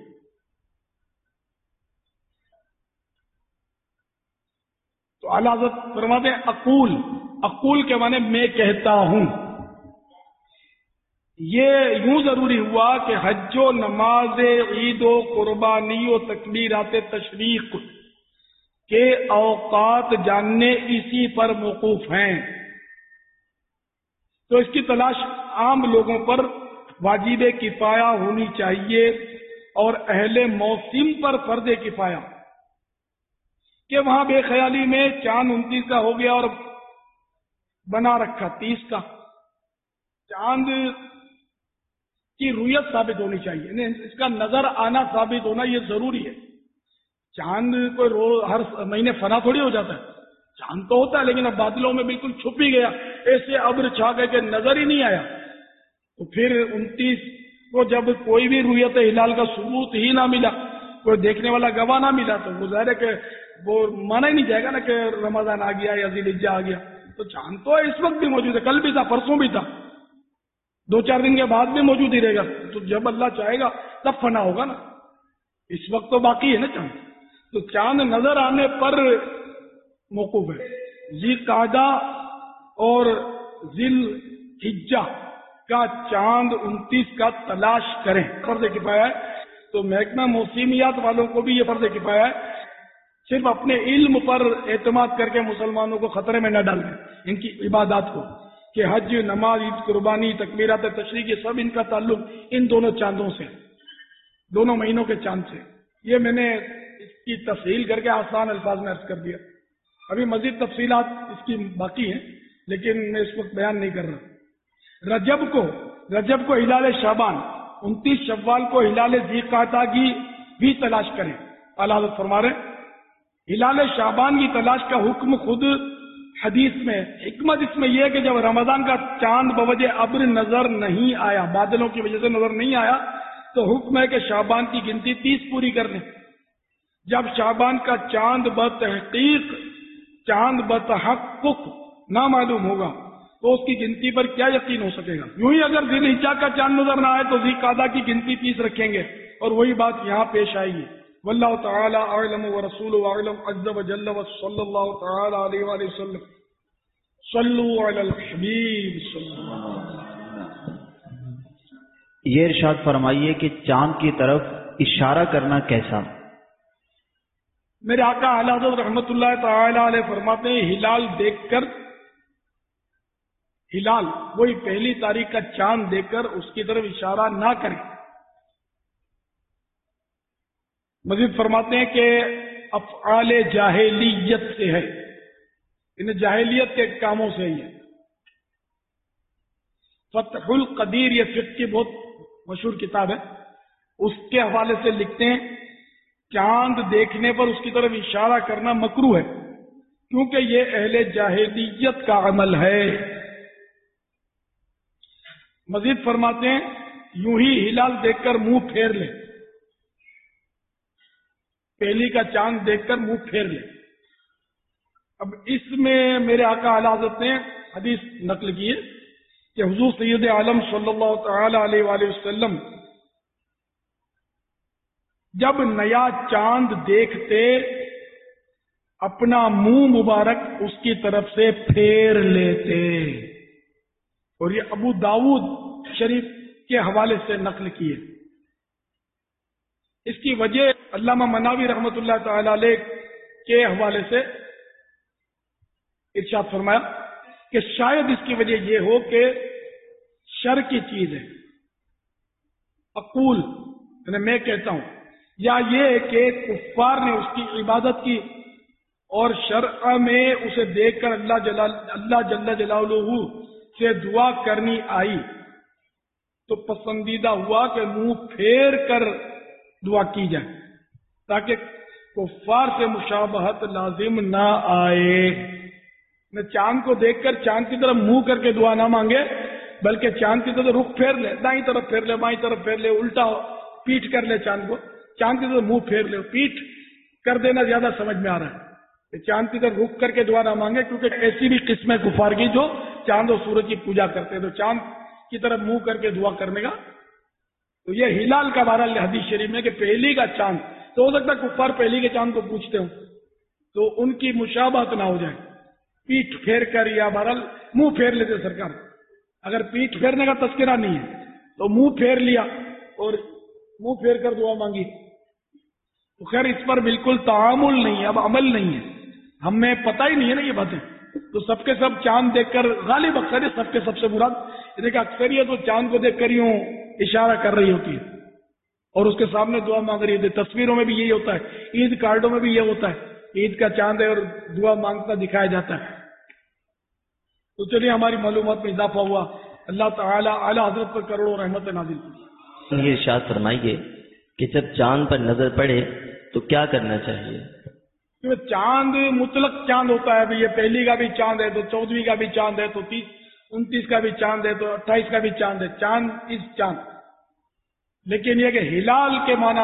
تو اعلیٰ حضرت فرماتے ہیں اقول، اقول کے معنی میں کہتا ہوں، یہ یوں ضروری ہوا کہ حج و نماز عید و قربانی و تکبیرات تشریق کے اوقات جاننے اسی پر موقوف ہیں، تو اس کی تلاش عام لوگوں پر واجب کفایہ ہونی چاہیے اور اہل موسم پر فرض کفایہ، کہ وہاں بے خیالی میں چاند انتیس کا ہو گیا اور بنا رکھا تیس کا، چاند کی رویت ثابت ہونی چاہیے، یعنی اس کا نظر آنا ثابت ہونا یہ ضروری ہے۔ چاند کوئی روز ہر مہینے فنا تھوڑی ہو جاتا ہے، چاند تو ہوتا ہے لیکن اب بادلوں میں بالکل چھپ ہی گیا، ایسے ابر چھا گئے کہ نظر ہی نہیں آیا، تو پھر انتیس کو جب کوئی بھی رویت ہلال کا ثبوت ہی نہ ملا، کوئی دیکھنے والا گواہ نہ ملا، تو وہ ظاہر ہے کہ وہ مانا ہی نہیں جائے گا نا کہ رمضان آ گیا یا ذی الحجہ آ گیا۔ تو چاند تو اس وقت بھی موجود ہے، کل بھی تھا، پرسوں بھی تھا، دو چار دن کے بعد بھی موجود ہی رہے گا، تو جب اللہ چاہے گا تب فنا ہوگا نا، اس وقت تو باقی ہے نا چاند۔ تو چاند نظر آنے پر موقوف ہے۔ ذی قعدہ اور ذی الحجہ کا چاند انتیس کا تلاش کریں، فرض کفایہ ہے۔ تو محکمہ موسمیات والوں کو بھی یہ فرض کفایہ ہے، صرف اپنے علم پر اعتماد کر کے مسلمانوں کو خطرے میں نہ ڈالیں ان کی عبادات کو، کہ حج، نماز، عید، قربانی، تکبیرات تشریق، یہ سب ان کا تعلق ان دونوں چاندوں سے، دونوں مہینوں کے چاند سے۔ یہ میں نے اس کی تفصیل کر کے آسان الفاظ میں عرض کر دیا. ابھی مزید تفصیلات اس کی باقی ہیں لیکن میں اس وقت بیان نہیں کر رہا. رجب کو رجب کو ہلال شعبان، انتیس شوال کو ہلال ذی قعدہ کی بھی تلاش کریں. اعلیٰ حضرت فرما رہے ہلال شعبان کی تلاش کا حکم خود حدیث میں. حکمت اس میں یہ ہے کہ جب رمضان کا چاند بوجہ ابر نظر نہیں آیا، بادلوں کی وجہ سے نظر نہیں آیا، تو حکم ہے کہ شعبان کی گنتی تیس پوری کر لیں. جب شعبان کا چاند بتحقیق چاند بتحقق نہ معلوم ہوگا تو اس کی گنتی پر کیا یقین ہو سکے گا. یوں ہی اگر ذی الحجہ کا چاند نظر نہ آئے تو ذی قعدہ کی گنتی تیس رکھیں گے، اور وہی بات یہاں پیش آئے گی. واللہ تعالی اعلم ورسولہ اعلم عز وجل وصلی اللہ تعالی علیہ وآلہ وسلم. صلوا علی الحبیب صلی اللہ علیہ وسلم. یہ ارشاد فرمائیے کہ چاند کی طرف اشارہ کرنا کیسا؟ میرے آقا اعلی حضرت رحمت اللہ تعالی علیہ فرماتے ہیں ہلال دیکھ کر، ہلال وہی پہلی تاریخ کا چاند دیکھ کر اس کی طرف اشارہ نہ کریں. مزید فرماتے ہیں کہ افعال جاہلیت سے ہے، انہیں جاہلیت کے کاموں سے ہی ہے. فتح القدیر یہ فقہ کی بہت مشہور کتاب ہے، اس کے حوالے سے لکھتے ہیں چاند دیکھنے پر اس کی طرف اشارہ کرنا مکروہ ہے کیونکہ یہ اہل جاہلیت کا عمل ہے. مزید فرماتے ہیں یوں ہی ہلال دیکھ کر منہ پھیر لیں، پہلی کا چاند دیکھ کر منہ پھیر لیں. اب اس میں میرے آقا اعلی حضرت نے حدیث نقل کی ہے کہ حضور سید عالم صلی اللہ تعالی علیہ وآلہ وسلم جب نیا چاند دیکھتے اپنا منہ مبارک اس کی طرف سے پھیر لیتے، اور یہ ابو داؤد شریف کے حوالے سے نقل کیے. اس کی وجہ علامہ مناوی رحمت اللہ تعالی علیہ کے حوالے سے ارشاد فرمایا کہ شاید اس کی وجہ یہ ہو کہ شر کی چیز ہے، اقول یعنی میں کہتا ہوں، یا یہ کہ کفار نے اس کی عبادت کی اور شرع میں اسے دیکھ کر اللہ جلال اللہ جل جلالہ سے دعا کرنی آئی تو پسندیدہ ہوا کہ منہ پھیر کر دعا کی جائے تاکہ کفار سے مشابہت لازم نہ آئے. نہ چاند کو دیکھ کر چاند کی طرف منہ کر کے دعا نہ مانگے بلکہ چاند کی طرف رخ پھیر لے، دائیں طرف پھیر لے، بائیں طرف پھیر لے، الٹا پیٹ کر لے چاند کو، چاند کی طرف منہ پھیر لے. پیٹ کر دینا زیادہ سمجھ میں آ رہا ہے کہ چاند کی طرف رخ کر کے دعا نہ مانگے کیونکہ ایسی بھی قسمیں کفار کی جو چاند اور سورج کی پوجا کرتے ہیں، تو چاند کی طرف منہ کر کے دعا کرنے کا. تو یہ ہلال کا بہرحال حدیث شریف میں کہ پہلی کا چاند، تو ہو سکتا ہے کفار پہلی کے چاند کو پوچھتے ہوں تو ان کی مشابہت نہ ہو جائے، پیٹ پھیر کر یا بہرحال منہ پھیر لیتے سرکار. اگر پیٹ پھیرنے کا تذکرہ نہیں ہے تو منہ پھیر لیا اور منہ پھیر کر دعا مانگی تو خیر اس پر بالکل تعامل نہیں ہے، اب عمل نہیں ہے، ہمیں پتہ ہی نہیں ہے نا یہ باتیں. تو سب کے سب چاند دیکھ کر غالب اکثریت سب کے سب سے مراد دیکھا اکثریت تو چاند کو دیکھ کر یوں اشارہ کر رہی ہوتی ہے اور اس کے سامنے دعا مانگ رہی ہوتی ہے. تصویروں میں بھی یہی ہوتا ہے، عید کارڈوں میں بھی یہ ہوتا ہے، عید کا چاند ہے اور دعا مانگتا دکھایا جاتا ہے. تو چلیے ہماری معلومات میں اضافہ ہوا. اللہ تعالیٰ اعلیٰ حضرت پر کروڑوں رحمت نازل کی. یہ ارشاد فرمائیے کہ جب چاند پر نظر پڑے تو کیا کرنا چاہیے؟ چاند مطلق چاند ہوتا ہے، یہ پہلی کا بھی چاند ہے تو چودہویں کا بھی چاند ہے تو تیس انتیس کا بھی چاند ہے تو اٹھائیس کا بھی چاند ہے، چاند اس چاند. لیکن یہ کہ ہلال کے معنی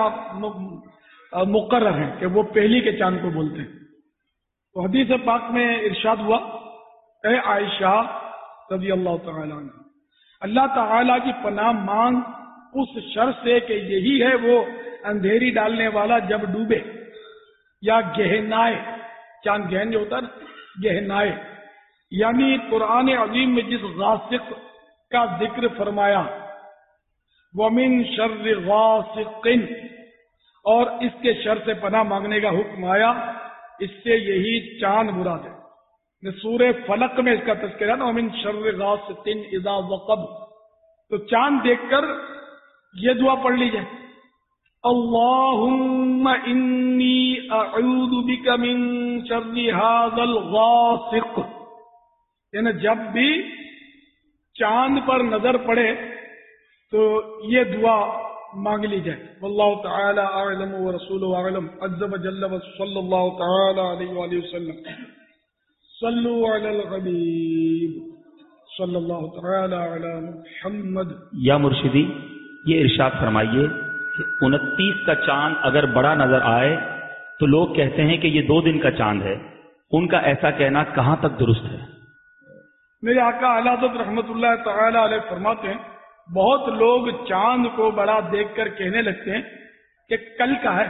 مقرر ہیں کہ وہ پہلی کے چاند کو بولتے ہیں. تو حدیث پاک میں ارشاد ہوا، اے عائشہ رضی اللہ تعالی عنہ، اللہ تعالی کی پناہ مانگ اس شر سے کہ یہی ہے وہ اندھیری ڈالنے والا جب ڈوبے یا گہنائے. چاند گہن جو ہوتا ہے نا، گہنائے یعنی قرآن عظیم میں جس غاسق کا ذکر فرمایا وَمِن شَرِّ غَاسِقٍ، اور اس کے شر سے پناہ مانگنے کا حکم آیا، اس سے یہی چاند مراد ہے. سورہ فلق میں اس کا تذکرہ ہے نا، وَمِن شَرِّ غَاسِقٍ إِذَا وَقَبَ. تو چاند دیکھ کر یہ دعا پڑھ لی جائے. اللہم انی اعوذ بک من شر ھذا الغاسق، یعنی جب بھی چاند پر نظر پڑے تو یہ دعا مانگ لی جائے. واللہ تعالی اعلم ورسولہ اعلم عز وجل وصلی اللہ تعالی علیہ وآلہ وسلم. صلو علی الحبیب صلی اللہ تعالی علی محمد. یا مرشدی، یہ ارشاد فرمائیے کہ انتیس کا چاند اگر بڑا نظر آئے تو لوگ کہتے ہیں کہ یہ دو دن کا چاند ہے، ان کا ایسا کہنا کہاں تک درست ہے؟ میرے آقا اعلی حضرت رحمت اللہ تعالی علیہ فرماتے ہیں بہت لوگ چاند کو بڑا دیکھ کر کہنے لگتے ہیں کہ کل کا ہے،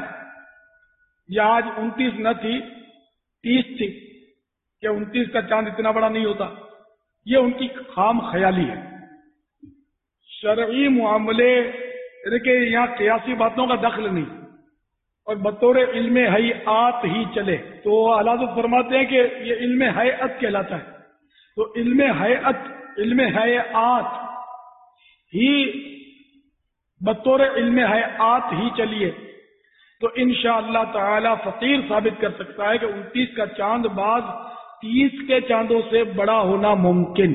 یا آج انتیس نہ تھی تیس تھی، کہ انتیس کا چاند اتنا بڑا نہیں ہوتا. یہ ان کی خام خیالی ہے. شرعی معاملے کہ یہاں قیاسی باتوں کا دخل نہیں، اور بطور علم حیات ہی چلے. تو اعلیٰ حضرت فرماتے ہیں کہ یہ علم حیات کہلاتا ہے. تو علم حیات علم حیات ہی بطور علم حیات ہی چلیے تو انشاءاللہ تعالی فقیر ثابت کر سکتا ہے کہ انتیس کا چاند بعض تیس کے چاندوں سے بڑا ہونا ممکن.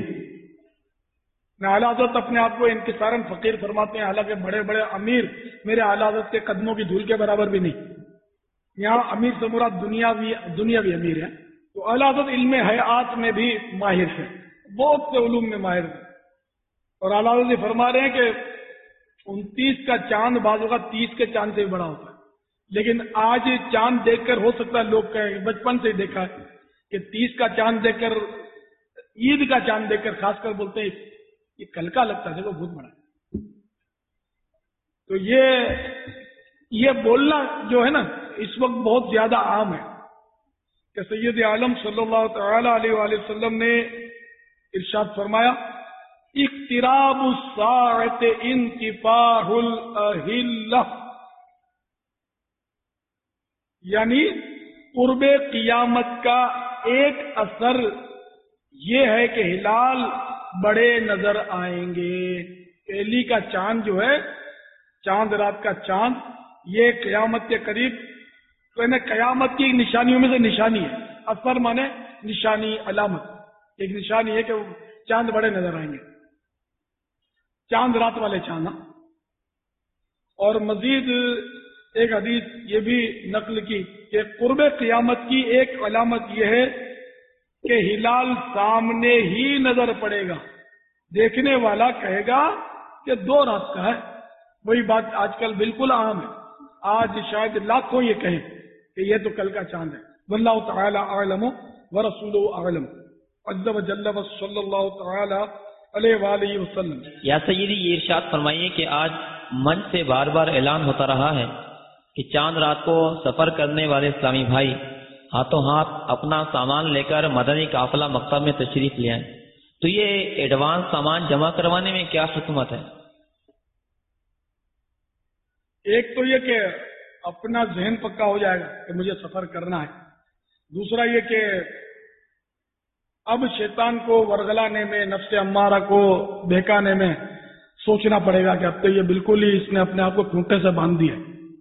اعلیٰ حضرت اپنے آپ کو انکسارن فقیر فرماتے ہیں، حالانکہ بڑے بڑے امیر میرے اعلیٰ حضرت کے قدموں کی دھول کے برابر بھی نہیں. یہاں امیر سے مراد دنیاوی دنیاوی امیر ہے. تو اعلیٰ حضرت علم حیات میں بھی ماہر ہے، بہت سے علوم میں ماہر ہے. اور اعلیٰ حضرت فرما رہے ہیں کہ انتیس کا چاند بعض اوقات تیس کے چاند سے بھی بڑا ہوتا ہے. لیکن آج چاند دیکھ کر ہو سکتا ہے لوگ کہیں، بچپن سے ہی دیکھا ہے کہ تیس کا چاند دیکھ کر، عید کا چاند دیکھ کر خاص کر بولتے ہیں یہ کل کا لگتا ہے، دیکھو بہت بڑا ہے. تو یہ یہ بولنا جو ہے نا اس وقت بہت زیادہ عام ہے کہ سید عالم صلی اللہ تعالی علیہ وآلہ وسلم نے ارشاد فرمایا اقتراب الساعۃ انتفاح الاہلہ، یعنی قرب قیامت کا ایک اثر یہ ہے کہ ہلال بڑے نظر آئیں گے. پہلی کا چاند جو ہے، چاند رات کا چاند، یہ قیامت کے قریب تو انہیں قیامت کی نشانیوں میں سے نشانی ہے. اثر مانے نشانی، علامت، ایک نشانی ہے کہ چاند بڑے نظر آئیں گے، چاند رات والے چاند. اور مزید ایک حدیث یہ بھی نقل کی کہ قرب قیامت کی ایک علامت یہ ہے کہ ہلال سامنے ہی نظر پڑے گا، دیکھنے والا کہے گا کہ دو رات کا ہے. وہی بات آج کل بالکل عام ہے. آج شاید لاکھوں یہ کہیں کہ یہ تو کل کا چاند ہے. واللہ تعالی اعلم ورسولہ اعلم عز وجل وصلی اللہ تعالی علیہ وآلہ وسلم. یا سیدی، یہ ارشاد فرمائیے کہ آج منچ سے بار بار اعلان ہوتا رہا ہے کہ چاند رات کو سفر کرنے والے اسلامی بھائی ہاتھوں ہاتھ اپنا سامان لے کر مدنی قافلہ مکتب میں تشریف لے آئیں. تو یہ ایڈوانس سامان جمع کروانے میں کیا حکمت ہے؟ ایک تو یہ کہ اپنا ذہن پکا ہو جائے گا کہ مجھے سفر کرنا ہے. دوسرا یہ کہ اب شیطان کو ورغلانے میں، نفس امارہ کو بہکانے میں سوچنا پڑے گا کہ اب تو یہ بالکل ہی اس نے اپنے آپ کو کھوٹے سے باندھ دیا.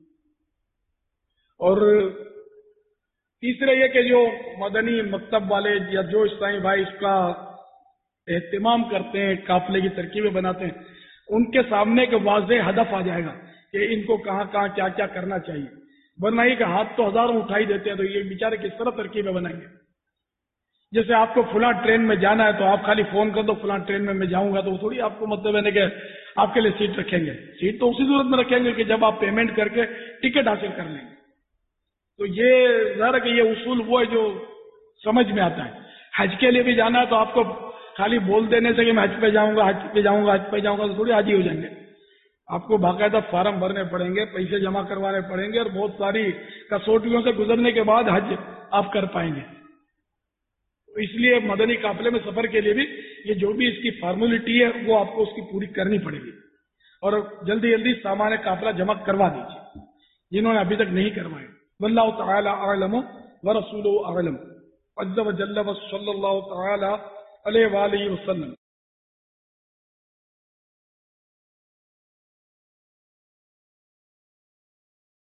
اور تیسرے یہ کہ جو مدنی مکتب والے یا جو اسلامی بھائی اس کا اہتمام کرتے ہیں، قافلے کی ترکیبیں بناتے ہیں، ان کے سامنے ایک واضح ہدف آ جائے گا کہ ان کو کہاں کہاں کیا کیا کرنا چاہیے. ورنہ یہ کہ ہاتھ تو ہزاروں اٹھائی دیتے ہیں، تو یہ بیچارے کس طرح ترکیبیں بنائیں گے. جیسے آپ کو فلاں ٹرین میں جانا ہے تو آپ خالی فون کر دو فلاں ٹرین میں میں جاؤں گا، تو تھوڑی آپ کو مطلب ہے کہ آپ کے لیے سیٹ رکھیں گے. سیٹ تو اسی صورت میں رکھیں گے کہ جب آپ پیمنٹ کر کے ٹکٹ حاصل کر لیں گے. تو یہ ظاہر ہے کہ یہ اصول وہ ہے جو سمجھ میں آتا ہے. حج کے لیے بھی جانا ہے تو آپ کو خالی بول دینے سے کہ میں حج پہ جاؤں گا، حج پہ جاؤں گا، حج پہ جاؤں گا، تو تھوڑی حاجی ہو جائیں گے. آپ کو باقاعدہ فارم بھرنے پڑیں گے، پیسے جمع کروانے پڑیں گے، اور بہت ساری کسوٹیوں سے گزرنے کے بعد حج آپ کر پائیں گے. اس لیے مدنی قافلے میں سفر کے لیے بھی یہ جو بھی اس کی فارمولیٹی ہے وہ آپ کو اس کی پوری کرنی پڑے گی. اور جلدی جلدی سامان قافلہ جمع کروا دیجیے جنہوں نے ابھی تک نہیں کروائے. واللہ تعالی اعلم ورسولہ اعلم عز وجل وصلی اللہ تعالی علیہ وآلہ وسلم.